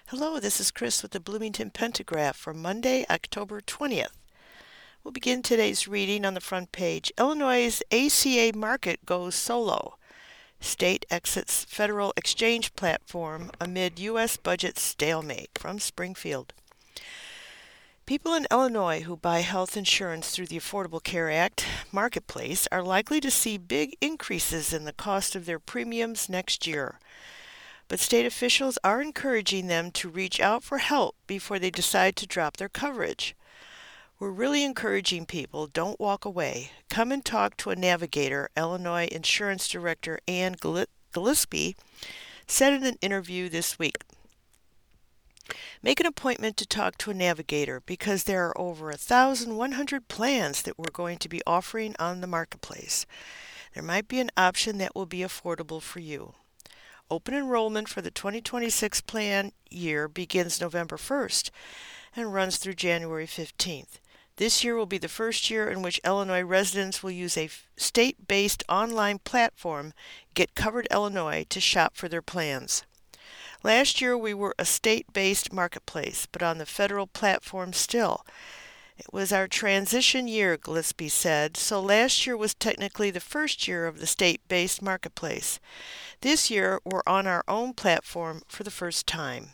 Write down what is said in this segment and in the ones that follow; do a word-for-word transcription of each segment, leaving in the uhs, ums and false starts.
Hello, this is Chris with the Bloomington Pentagraph for Monday, October twentieth. We'll begin today's reading on the front page. Illinois' A C A market goes solo. State exits federal exchange platform amid U S budget stalemate, from Springfield. People in Illinois who buy health insurance through the Affordable Care Act marketplace are likely to see big increases in the cost of their premiums next year. But state officials are encouraging them to reach out for help before they decide to drop their coverage. We're really encouraging people, don't walk away. Come and talk to a navigator, Illinois Insurance Director Ann Gillespie said in an interview this week. Make an appointment to talk to a navigator because there are over one thousand one hundred plans that we're going to be offering on the marketplace. There might be an option that will be affordable for you. Open enrollment for the twenty twenty-six plan year begins November first and runs through January fifteenth. This year will be the first year in which Illinois residents will use a state-based online platform, Get Covered Illinois, to shop for their plans. Last year we were a state-based marketplace, but on the federal platform still. It was our transition year, Gillespie said, so last year was technically the first year of the state-based marketplace. This year we're on our own platform for the first time.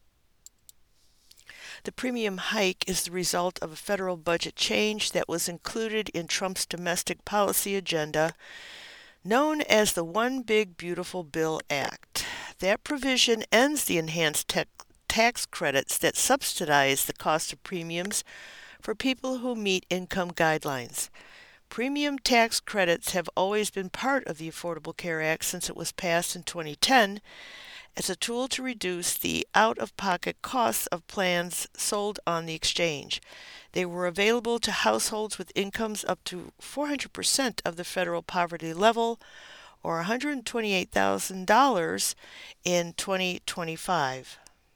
The premium hike is the result of a federal budget change that was included in Trump's domestic policy agenda, known as the One Big Beautiful Bill Act. That provision ends the enhanced te- tax credits that subsidize the cost of premiums for people who meet income guidelines. Premium tax credits have always been part of the Affordable Care Act since it was passed in twenty ten as a tool to reduce the out-of-pocket costs of plans sold on the exchange. They were available to households with incomes up to four hundred percent of the federal poverty level, or one hundred twenty-eight thousand dollars in twenty twenty-five.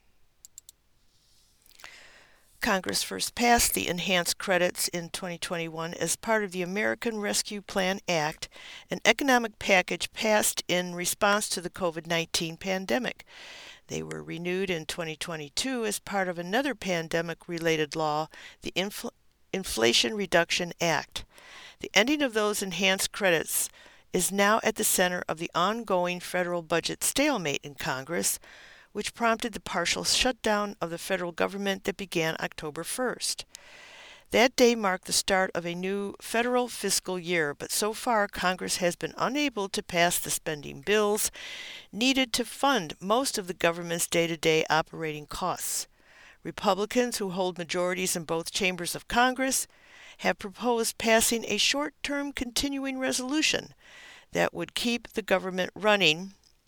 Congress first passed the enhanced credits in twenty twenty-one as part of the American Rescue Plan Act, an economic package passed in response to the COVID nineteen pandemic. They were renewed in twenty twenty-two as part of another pandemic-related law, the Infl- Inflation Reduction Act. The ending of those enhanced credits is now at the center of the ongoing federal budget stalemate in Congress, which prompted the partial shutdown of the federal government that began October first. That day marked the start of a new federal fiscal year, but so far Congress has been unable to pass the spending bills needed to fund most of the government's day-to-day operating costs. Republicans, who hold majorities in both chambers of Congress, have proposed passing a short-term continuing resolution that would keep the government running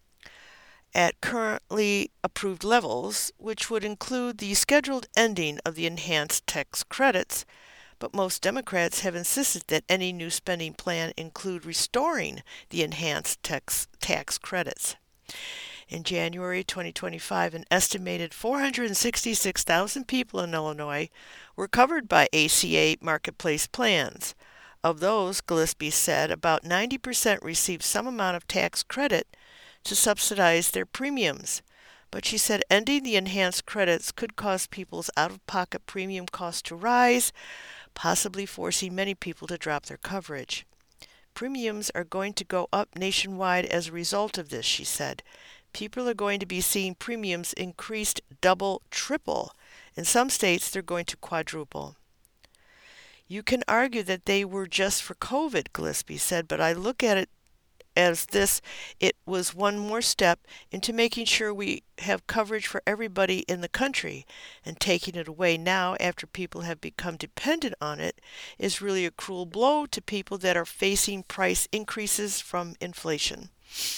at currently approved levels, which would include the scheduled ending of the enhanced tax credits, but most Democrats have insisted that any new spending plan include restoring the enhanced tax, tax credits. In January twenty twenty-five, an estimated four hundred sixty-six thousand people in Illinois were covered by A C A marketplace plans. Of those, Gillespie said, about ninety percent received some amount of tax credit to subsidize their premiums. But she said ending the enhanced credits could cause people's out-of-pocket premium costs to rise, possibly forcing many people to drop their coverage. Premiums are going to go up nationwide as a result of this, she said. People are going to be seeing premiums increased double, triple. In some states, they're going to quadruple. You can argue that they were just for COVID, Gillespie said, but I look at it as this, it was one more step into making sure we have coverage for everybody in the country, and taking it away now after people have become dependent on it is really a cruel blow to people that are facing price increases from inflation.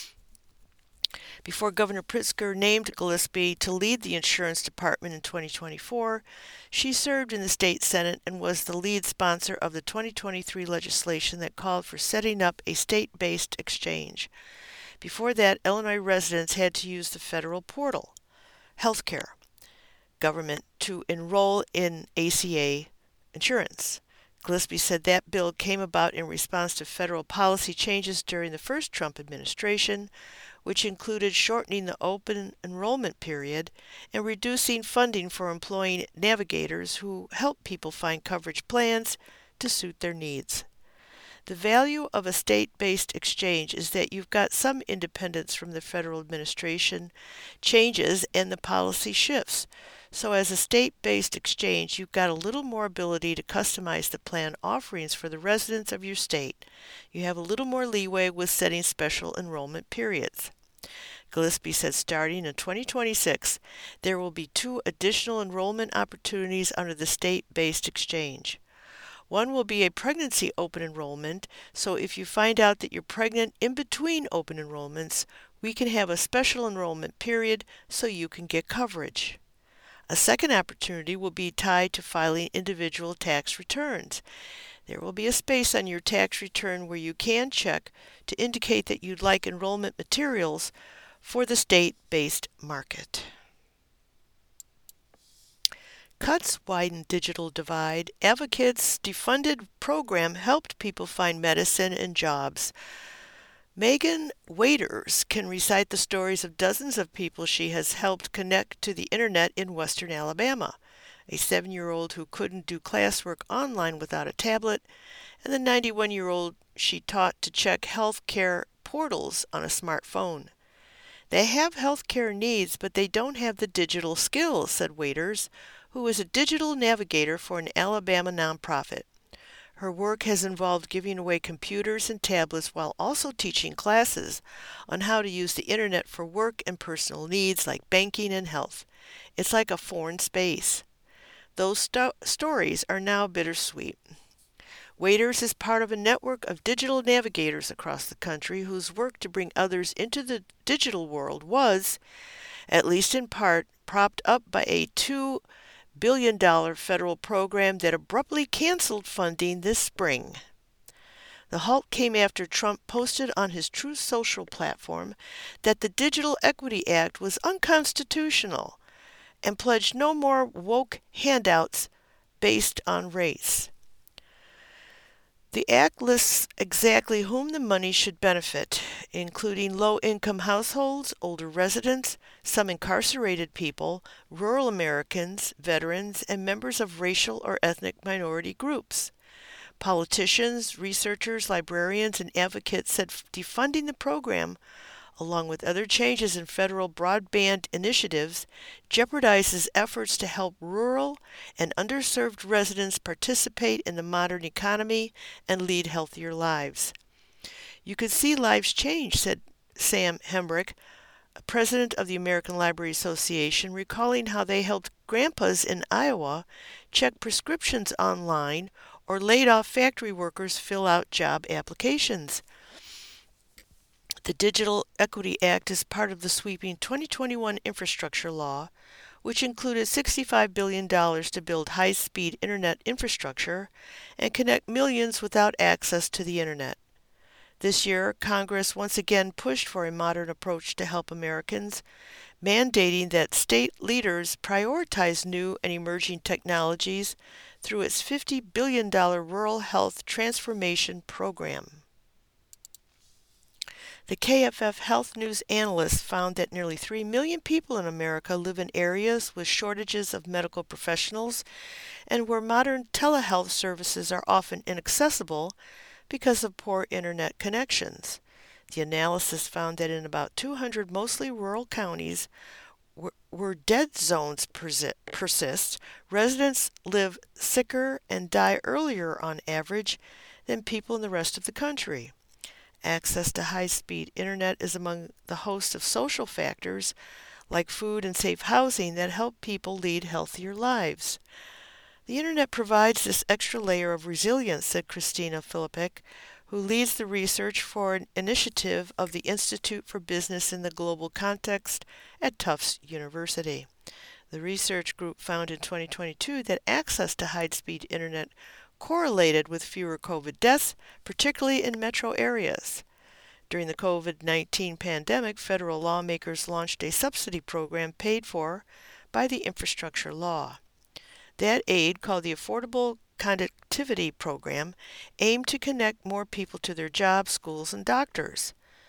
Before Governor Pritzker named Gillespie to lead the insurance department in twenty twenty-four, she served in the state Senate and was the lead sponsor of the twenty twenty-three legislation that called for setting up a state-based exchange. Before that, Illinois residents had to use the federal portal, healthcare, government, to enroll in A C A insurance. Gillespie said that bill came about in response to federal policy changes during the first Trump administration, which included shortening the open enrollment period and reducing funding for employing navigators who help people find coverage plans to suit their needs. The value of a state-based exchange is that you've got some independence from the federal administration changes and the policy shifts. So as a state-based exchange, you've got a little more ability to customize the plan offerings for the residents of your state. You have a little more leeway with setting special enrollment periods. Gillespie said starting in twenty twenty-six, there will be two additional enrollment opportunities under the state-based exchange. One will be a pregnancy open enrollment, so if you find out that you're pregnant in between open enrollments, we can have a special enrollment period so you can get coverage. A second opportunity will be tied to filing individual tax returns. There will be a space on your tax return where you can check to indicate that you'd like enrollment materials for the state-based market. Cuts widen digital divide. Advocates' defunded program helped people find medicine and jobs. Megan Waiters can recite the stories of dozens of people she has helped connect to the internet in western Alabama. A seven-year-old who couldn't do classwork online without a tablet, and the ninety-one-year-old she taught to check health care portals on a smartphone. They have health care needs, but they don't have the digital skills, said Waiters, who is a digital navigator for an Alabama nonprofit. Her work has involved giving away computers and tablets while also teaching classes on how to use the internet for work and personal needs like banking and health. It's like a foreign space. Those sto- stories are now bittersweet. Waiters is part of a network of digital navigators across the country whose work to bring others into the digital world was, at least in part, propped up by a two billion dollars federal program that abruptly canceled funding this spring. The halt came after Trump posted on his Truth Social platform that the Digital Equity Act was unconstitutional and pledged no more woke handouts based on race. The act lists exactly whom the money should benefit, including low-income households, older residents, some incarcerated people, rural Americans, veterans, and members of racial or ethnic minority groups. Politicians, researchers, librarians, and advocates said defunding the program, along with other changes in federal broadband initiatives, jeopardizes efforts to help rural and underserved residents participate in the modern economy and lead healthier lives. You could see lives change, said Sam Hembrick, president of the American Library Association, recalling how they helped grandpas in Iowa check prescriptions online or laid off factory workers fill out job applications. The Digital Equity Act is part of the sweeping twenty twenty-one infrastructure law, which included sixty-five billion dollars to build high-speed internet infrastructure and connect millions without access to the internet. This year, Congress once again pushed for a modern approach to help Americans, mandating that state leaders prioritize new and emerging technologies through its fifty billion dollars Rural Health Transformation Program. The K F F Health News analysts found that nearly three million people in America live in areas with shortages of medical professionals and where modern telehealth services are often inaccessible because of poor internet connections. The analysis found that in about two hundred mostly rural counties where, where dead zones persi- persist, residents live sicker and die earlier on average than people in the rest of the country. Access to high-speed internet is among the host of social factors like food and safe housing that help people lead healthier lives. The internet provides this extra layer of resilience, said Christina Filipek, who leads the research for an initiative of the Institute for Business in the Global Context at Tufts University. The research group found in twenty twenty-two that access to high-speed internet correlated with fewer COVID deaths, particularly in metro areas. During the COVID nineteen pandemic, federal lawmakers launched a subsidy program paid for by the infrastructure law. That aid, called the Affordable Connectivity Program, aimed to connect more people to their jobs, schools, and doctors.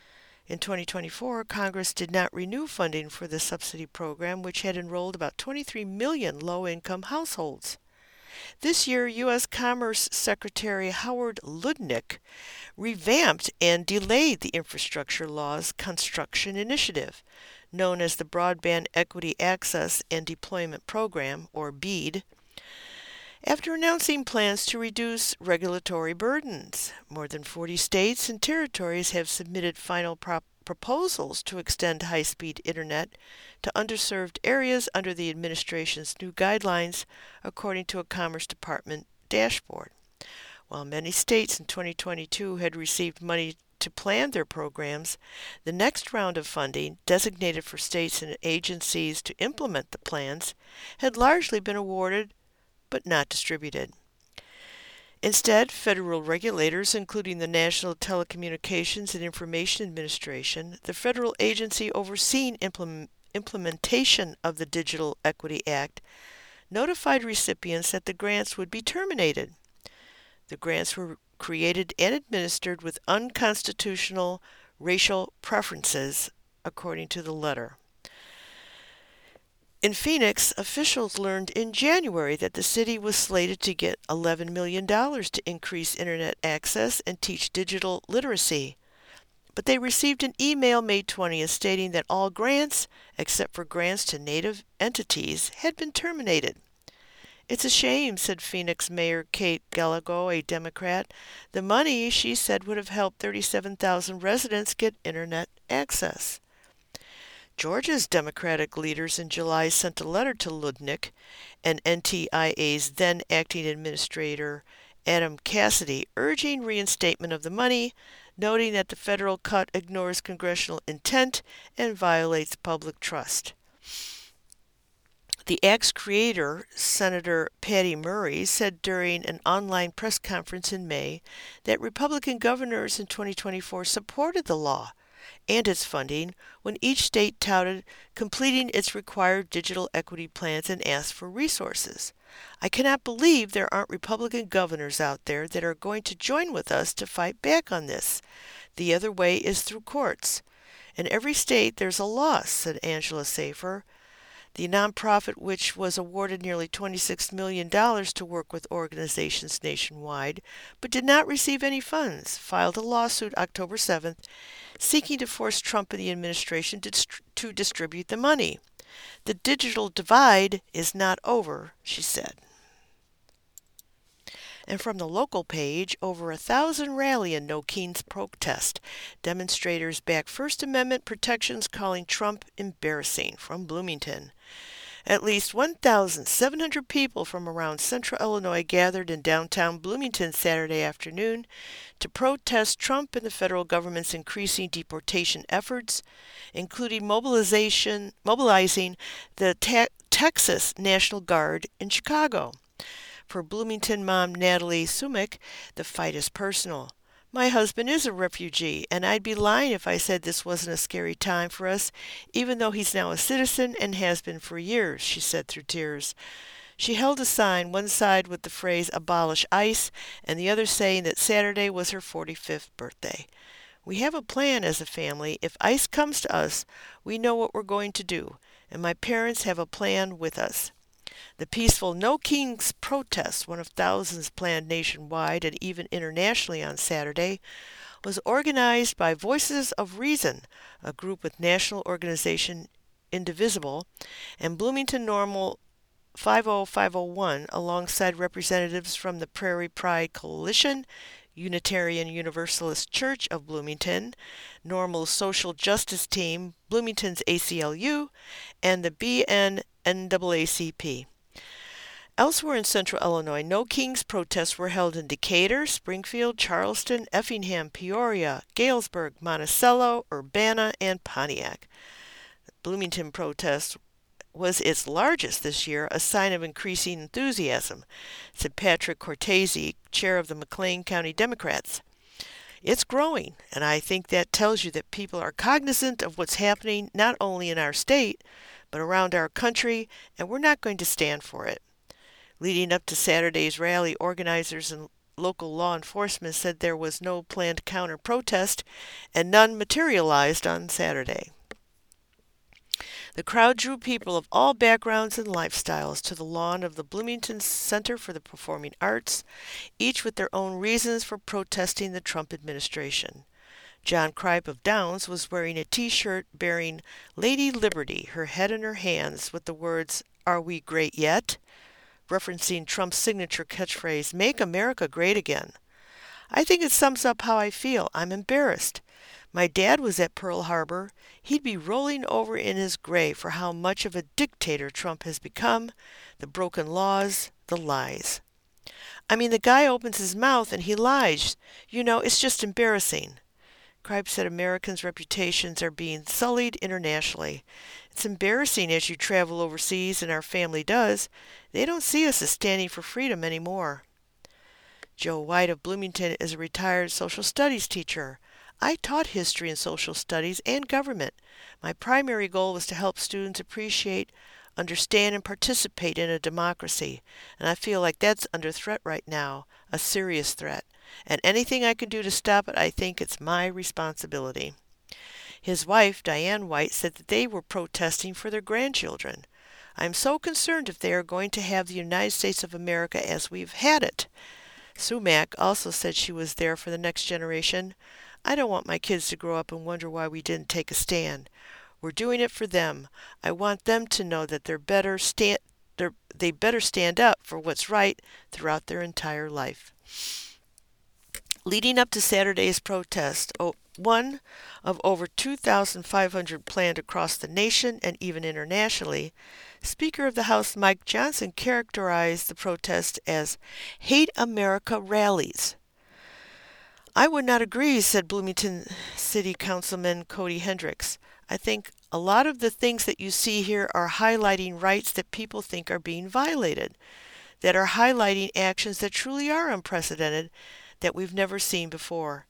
In twenty twenty-four, Congress did not renew funding for the subsidy program, which had enrolled about twenty-three million low-income households. This year, U S Commerce Secretary Howard Lutnick revamped and delayed the Infrastructure Law's construction initiative, known as the Broadband Equity Access and Deployment Program, or BEAD, after announcing plans to reduce regulatory burdens. More than forty states and territories have submitted final prop proposals to extend high-speed internet to underserved areas under the administration's new guidelines, according to a Commerce Department dashboard. While many states in twenty twenty-two had received money to plan their programs, the next round of funding, designated for states and agencies to implement the plans, had largely been awarded but not distributed. Instead, federal regulators, including the National Telecommunications and Information Administration, the federal agency overseeing implement, implementation of the Digital Equity Act, notified recipients that the grants would be terminated. The grants were created and administered with unconstitutional racial preferences, according to the letter. In Phoenix, officials learned in January that the city was slated to get eleven million dollars to increase internet access and teach digital literacy. But they received an email May twentieth stating that all grants, except for grants to Native entities, had been terminated. "It's a shame," said Phoenix Mayor Kate Gallego, a Democrat. "The money," she said, "would have helped thirty-seven thousand residents get internet access." Georgia's Democratic leaders in July sent a letter to Lutnick and N T I A's then acting administrator Adam Cassidy, urging reinstatement of the money, noting that the federal cut ignores congressional intent and violates public trust. The Act's creator, Senator Patty Murray, said during an online press conference in May that Republican governors in twenty twenty-four supported the law and its funding when each state touted completing its required digital equity plans and asked for resources. "I cannot believe there aren't Republican governors out there that are going to join with us to fight back on this. The other way is through courts. In every state there's a loss," said Angela Safer. The nonprofit, which was awarded nearly twenty-six million dollars to work with organizations nationwide, but did not receive any funds, filed a lawsuit October seventh, seeking to force Trump and the administration to, dist- to distribute the money. "The digital divide is not over," she said. And from the local page, over a thousand rally in No Kings protest. Demonstrators back First Amendment protections, calling Trump embarrassing, from Bloomington. At least one thousand seven hundred people from around central Illinois gathered in downtown Bloomington Saturday afternoon to protest Trump and the federal government's increasing deportation efforts, including mobilization, mobilizing the te- Texas National Guard in Chicago. For Bloomington mom Natalie Sumick, the fight is personal. "My husband is a refugee, and I'd be lying if I said this wasn't a scary time for us, even though he's now a citizen and has been for years," she said through tears. She held a sign, one side with the phrase "Abolish ICE," and the other saying that Saturday was her forty-fifth birthday. "We have a plan as a family. If ICE comes to us, we know what we're going to do, and my parents have a plan with us." The peaceful No Kings protest, one of thousands planned nationwide and even internationally on Saturday, was organized by Voices of Reason, a group with national organization Indivisible, and Bloomington Normal five oh five oh one, alongside representatives from the Prairie Pride Coalition, Unitarian Universalist Church of Bloomington, Normal's Social Justice Team, Bloomington's A C L U, and the B N N double A C P. Elsewhere in central Illinois, No Kings protests were held in Decatur, Springfield, Charleston, Effingham, Peoria, Galesburg, Monticello, Urbana, and Pontiac. The Bloomington protest was its largest this year, a sign of increasing enthusiasm, said Patrick Cortese, chair of the McLean County Democrats. "It's growing, and I think that tells you that people are cognizant of what's happening not only in our state, but around our country, and we're not going to stand for it." Leading up to Saturday's rally, organizers and local law enforcement said there was no planned counter-protest, and none materialized on Saturday. The crowd drew people of all backgrounds and lifestyles to the lawn of the Bloomington Center for the Performing Arts, each with their own reasons for protesting the Trump administration. John Cripe of Downs was wearing a T-shirt bearing Lady Liberty, her head in her hands, with the words, "Are we great yet?" referencing Trump's signature catchphrase, "Make America Great Again." I think it sums up how I feel. I'm embarrassed. My dad was at Pearl Harbor. He'd be rolling over in his grave for how much of a dictator Trump has become, the broken laws, the lies. I mean, the guy opens his mouth and he lies. You know, it's just embarrassing. Cripe said Americans' reputations are being sullied internationally. It's embarrassing as you travel overseas, and our family does. They don't see us as standing for freedom anymore. Joe White of Bloomington is a retired social studies teacher. I taught history and social studies and government. My primary goal was to help students appreciate, understand, and participate in a democracy, and I feel like that's under threat right now, a serious threat. And anything I can do to stop it, I think it's my responsibility. His wife, Diane White, said that they were protesting for their grandchildren. I'm so concerned if they are going to have the United States of America as we've had it. Sumac also said she was there for the next generation. I don't want my kids to grow up and wonder why we didn't take a stand. We're doing it for them. I want them to know that they're better stand, they're, they better stand up for what's right throughout their entire life. Leading up to Saturday's protest, one of over two thousand five hundred planned across the nation and even internationally, Speaker of the House Mike Johnson characterized the protest as Hate America rallies. I would not agree, said Bloomington City Councilman Cody Hendricks. I think a lot of the things that you see here are highlighting rights that people think are being violated, that are highlighting actions that truly are unprecedented, that we've never seen before.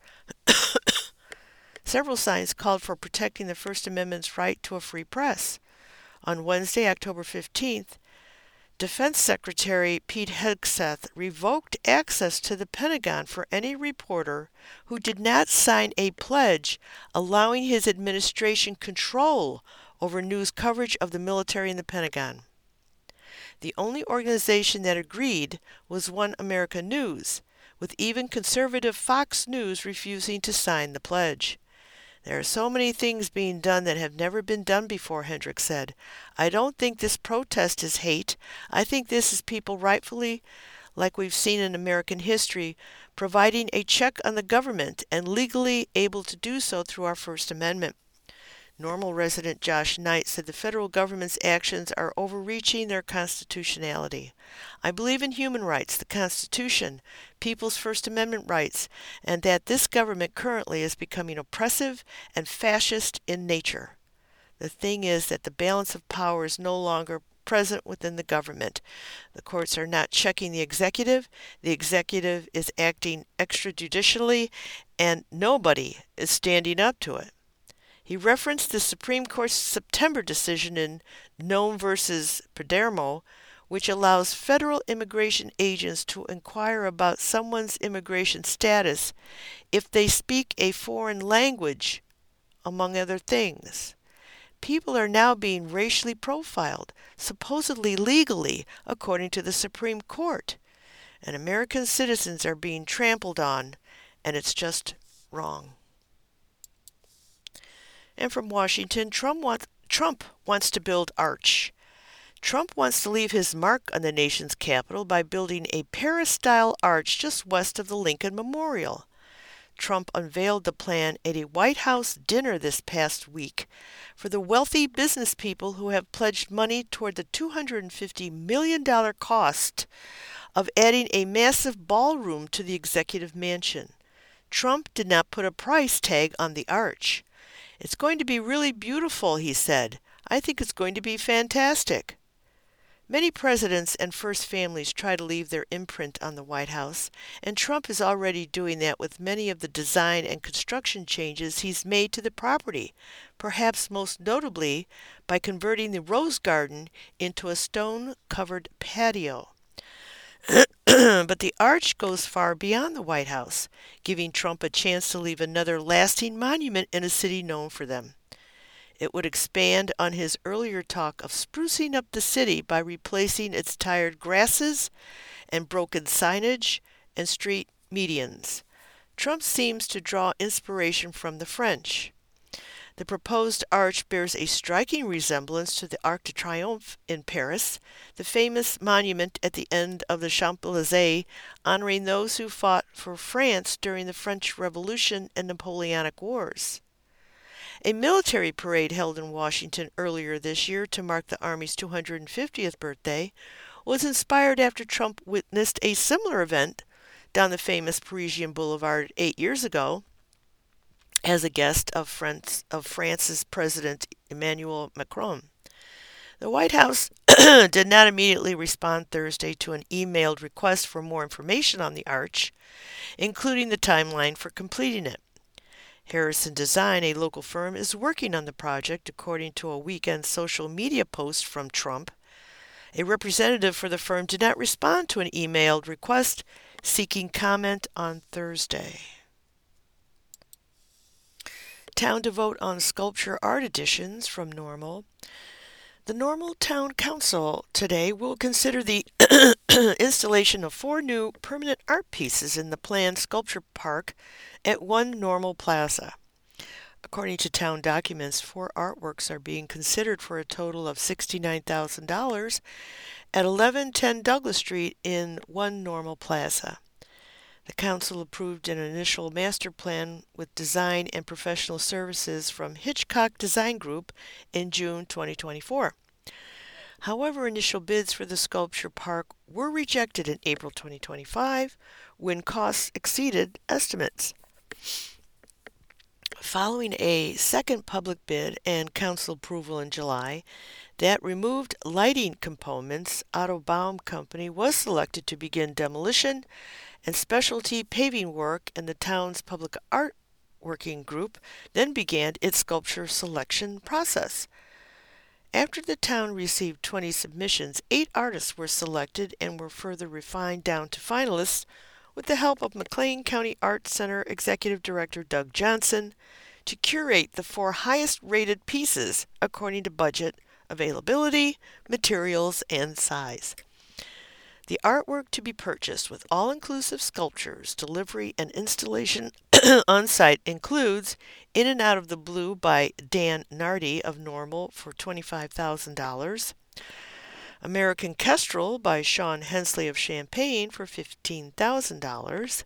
Several signs called for protecting the First Amendment's right to a free press. On Wednesday, October fifteenth, Defense Secretary Pete Hegseth revoked access to the Pentagon for any reporter who did not sign a pledge allowing his administration control over news coverage of the military in the Pentagon. The only organization that agreed was One America News, with even conservative Fox News refusing to sign the pledge. There are so many things being done that have never been done before, Hendricks said. I don't think this protest is hate. I think this is people rightfully, like we've seen in American history, providing a check on the government and legally able to do so through our First Amendment. Normal resident Josh Knight said the federal government's actions are overreaching their constitutionality. I believe in human rights, the Constitution, people's First Amendment rights, and that this government currently is becoming oppressive and fascist in nature. The thing is that the balance of power is no longer present within the government. The courts are not checking the executive, the executive is acting extrajudicially, and nobody is standing up to it. He referenced the Supreme Court's September decision in Nome versus Palermo, which allows federal immigration agents to inquire about someone's immigration status if they speak a foreign language, among other things. People are now being racially profiled, supposedly legally, according to the Supreme Court. And American citizens are being trampled on, and it's just wrong. And from Washington, Trump wants, Trump wants to build Arch. Trump wants to leave his mark on the nation's capital by building a Paris-style arch just west of the Lincoln Memorial. Trump unveiled the plan at a White House dinner this past week for the wealthy business people who have pledged money toward the two hundred fifty million dollars cost of adding a massive ballroom to the executive mansion. Trump did not put a price tag on the arch. It's going to be really beautiful, he said. I think it's going to be fantastic. Many presidents and first families try to leave their imprint on the White House, and Trump is already doing that with many of the design and construction changes he's made to the property, perhaps most notably by converting the Rose Garden into a stone-covered patio. But the arch goes far beyond the White House, giving Trump a chance to leave another lasting monument in a city known for them. It would expand on his earlier talk of sprucing up the city by replacing its tired grasses and broken signage and street medians. Trump seems to draw inspiration from the French. The proposed arch bears a striking resemblance to the Arc de Triomphe in Paris, the famous monument at the end of the Champs-Élysées honoring those who fought for France during the French Revolution and Napoleonic Wars. A military parade held in Washington earlier this year to mark the Army's two hundred fiftieth birthday was inspired after Trump witnessed a similar event down the famous Parisian Boulevard eight years ago as a guest of, France, of France's President Emmanuel Macron. The White House did not immediately respond Thursday to an emailed request for more information on the arch, including the timeline for completing it. Harrison Design, a local firm, is working on the project, according to a weekend social media post from Trump. A representative for the firm did not respond to an emailed request seeking comment on Thursday. Town to vote on sculpture art additions from Normal. The Normal Town Council today will consider the installation of four new permanent art pieces in the planned sculpture park at One Normal Plaza. According to town documents, four artworks are being considered for a total of sixty-nine thousand dollars at eleven ten Douglas Street in One Normal Plaza. The council approved an initial master plan with design and professional services from Hitchcock Design Group in June twenty twenty-four. However, initial bids for the sculpture park were rejected in April twenty twenty-five when costs exceeded estimates. Following a second public bid and council approval in July that removed lighting components, Otto Baum Company was selected to begin demolition and specialty paving work, and the town's public art working group then began its sculpture selection process. After the town received twenty submissions, eight artists were selected and were further refined down to finalists with the help of McLean County Art Center Executive Director Doug Johnson to curate the four highest-rated pieces according to budget, availability, materials, and size. The artwork to be purchased with all-inclusive sculptures, delivery, and installation on site includes In and Out of the Blue by Dan Nardi of Normal for twenty-five thousand dollars, American Kestrel by Sean Hensley of Champaign for fifteen thousand dollars,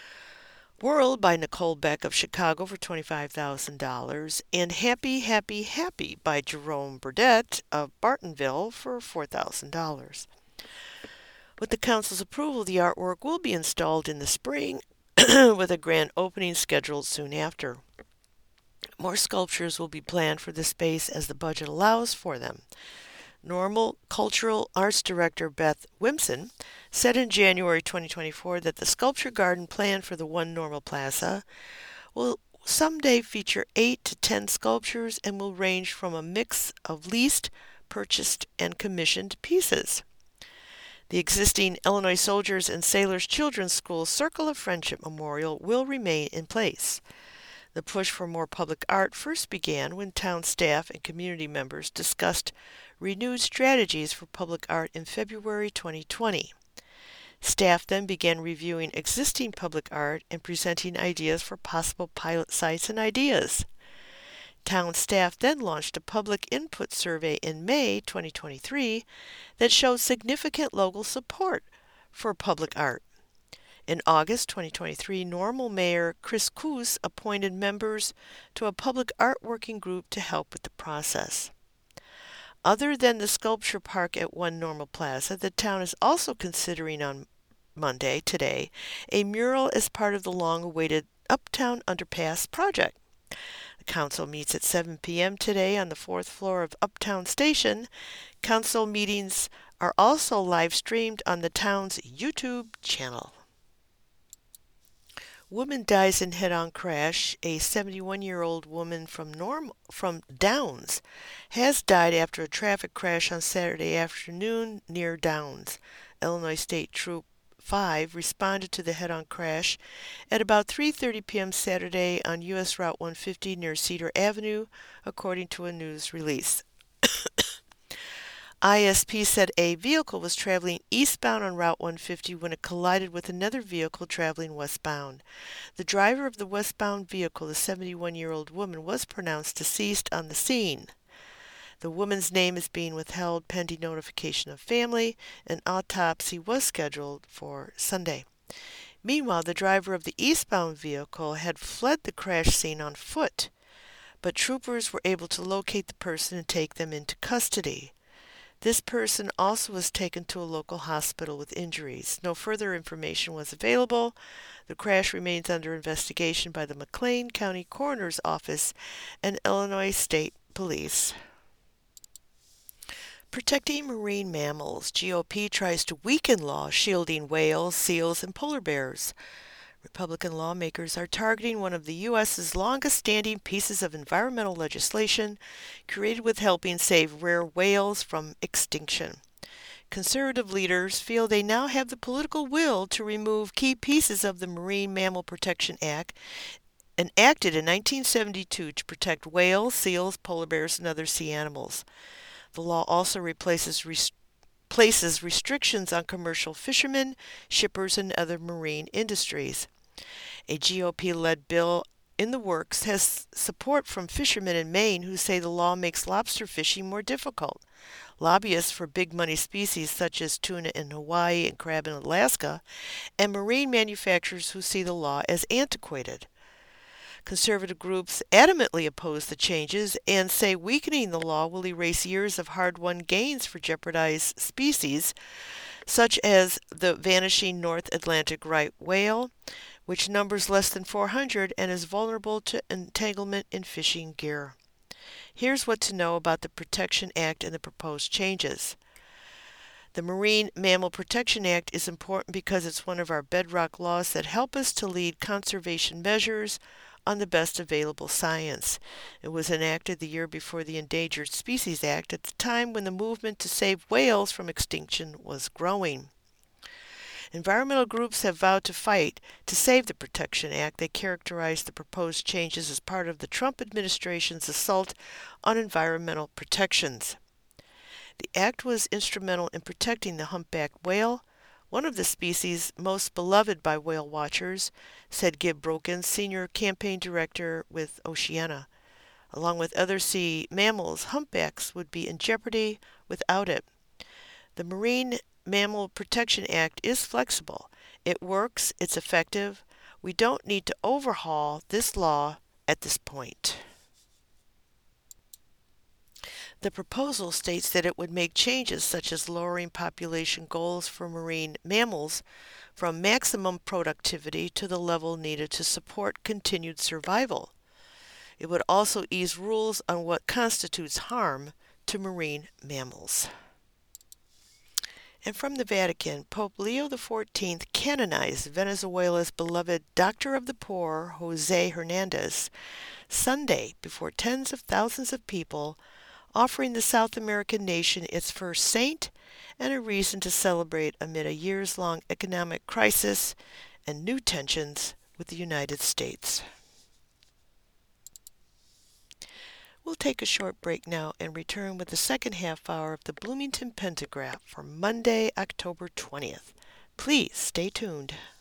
World by Nicole Beck of Chicago for twenty-five thousand dollars, and Happy, Happy, Happy by Jerome Burdett of Bartonville for four thousand dollars. With the council's approval, the artwork will be installed in the spring with a grand opening scheduled soon after. More sculptures will be planned for the space as the budget allows for them. Normal Cultural Arts Director Beth Wimson said in January twenty twenty-four that the sculpture garden planned for the One Normal Plaza will someday feature eight to ten sculptures and will range from a mix of leased, purchased, and commissioned pieces. The existing Illinois Soldiers and Sailors Children's School Circle of Friendship Memorial will remain in place. The push for more public art first began when town staff and community members discussed renewed strategies for public art in February twenty twenty. Staff then began reviewing existing public art and presenting ideas for possible pilot sites and ideas. Town staff then launched a public input survey in May twenty twenty-three that showed significant local support for public art. In August twenty twenty-three, Normal Mayor Chris Koos appointed members to a public art working group to help with the process. Other than the sculpture park at One Normal Plaza, the town is also considering on Monday, today, a mural as part of the long-awaited Uptown Underpass project. The council meets at seven p.m. today on the fourth floor of Uptown Station. Council meetings are also live-streamed on the town's YouTube channel. Woman dies in head-on crash. A seventy-one-year-old woman from Norm from Downs has died after a traffic crash on Saturday afternoon near Downs. Illinois State Troop five responded to the head-on crash at about three thirty p.m. Saturday on U S Route one fifty near Cedar Avenue, according to a news release. I S P said a vehicle was traveling eastbound on Route one fifty when it collided with another vehicle traveling westbound. The driver of the westbound vehicle, a seventy-one-year-old woman, was pronounced deceased on the scene. The woman's name is being withheld pending notification of family. An autopsy was scheduled for Sunday. Meanwhile, the driver of the eastbound vehicle had fled the crash scene on foot, but troopers were able to locate the person and take them into custody. This person also was taken to a local hospital with injuries. No further information was available. The crash remains under investigation by the McLean County Coroner's Office and Illinois State Police. Protecting marine mammals. G O P tries to weaken law shielding whales, seals, and polar bears. Republican lawmakers are targeting one of the U S's longest-standing pieces of environmental legislation, created with helping save rare whales from extinction. Conservative leaders feel they now have the political will to remove key pieces of the Marine Mammal Protection Act, enacted in nineteen seventy-two to protect whales, seals, polar bears, and other sea animals. The law also replaces rest- places restrictions on commercial fishermen, shippers, and other marine industries. A G O P-led bill in the works has support from fishermen in Maine who say the law makes lobster fishing more difficult. Lobbyists for big-money species such as tuna in Hawaii and crab in Alaska, and marine manufacturers who see the law as antiquated. Conservative groups adamantly oppose the changes and say weakening the law will erase years of hard-won gains for jeopardized species, such as the vanishing North Atlantic right whale, which numbers less than four hundred and is vulnerable to entanglement in fishing gear. Here's what to know about the Protection Act and the proposed changes. The Marine Mammal Protection Act is important because it's one of our bedrock laws that help us to lead conservation measures on the best available science. It was enacted the year before the Endangered Species Act, at the time when the movement to save whales from extinction was growing. Environmental groups have vowed to fight to save the Protection Act. They characterize the proposed changes as part of the Trump administration's assault on environmental protections. The act was instrumental in protecting the humpback whale, one of the species most beloved by whale watchers, said Gib Broken, senior campaign director with Oceana. Along with other sea mammals, humpbacks would be in jeopardy without it. The Marine Mammal Protection Act is flexible. It works, it's effective. We don't need to overhaul this law at this point. The proposal states that it would make changes such as lowering population goals for marine mammals from maximum productivity to the level needed to support continued survival. It would also ease rules on what constitutes harm to marine mammals. And from the Vatican, Pope Leo the fourteenth canonized Venezuela's beloved Doctor of the Poor, Jose Hernandez, Sunday before tens of thousands of people, offering the South American nation its first saint and a reason to celebrate amid a years-long economic crisis and new tensions with the United States. We'll take a short break now and return with the second half hour of the Bloomington Pentagraph for Monday, October twentieth. Please stay tuned.